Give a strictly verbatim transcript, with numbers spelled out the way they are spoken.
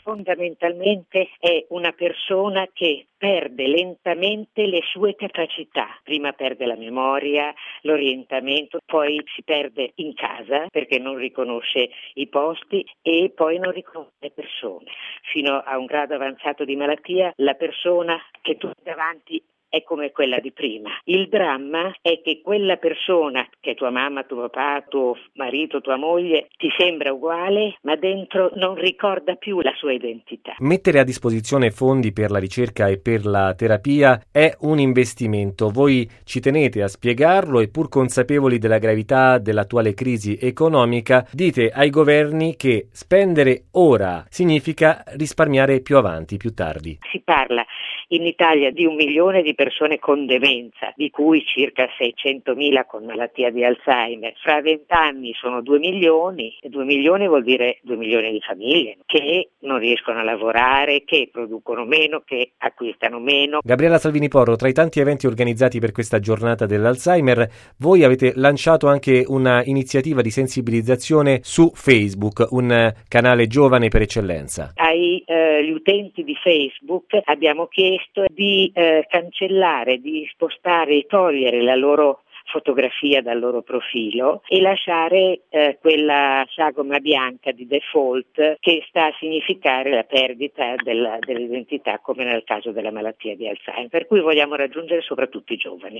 Fondamentalmente è una persona che perde lentamente le sue capacità. Prima perde la memoria, l'orientamento, poi si perde in casa perché non riconosce i posti e poi non riconosce le persone. Fino a un grado avanzato di malattia la persona che tu hai davanti è come quella di prima. Il dramma è che quella persona, che è tua mamma, tuo papà, tuo marito, tua moglie, ti sembra uguale, ma dentro non ricorda più la sua identità. Mettere a disposizione fondi per la ricerca e per la terapia è un investimento. Voi ci tenete a spiegarlo e, pur consapevoli della gravità dell'attuale crisi economica, dite ai governi che spendere ora significa risparmiare più avanti, più tardi. Si parla in Italia di un milione di persone con demenza, di cui circa seicentomila con malattia di Alzheimer. Fra vent'anni sono due milioni, e due milioni vuol dire due milioni di famiglie che non riescono a lavorare, che producono meno, che acquistano meno. Gabriella Salvini Porro, tra i tanti eventi organizzati per questa giornata dell'Alzheimer, voi avete lanciato anche una iniziativa di sensibilizzazione su Facebook, un canale giovane per eccellenza. Ai eh, gli utenti di Facebook abbiamo chiesto di eh, cancellare, di spostare e togliere la loro fotografia dal loro profilo e lasciare eh, quella sagoma bianca di default che sta a significare la perdita della, dell'identità, come nel caso della malattia di Alzheimer, per cui vogliamo raggiungere soprattutto i giovani.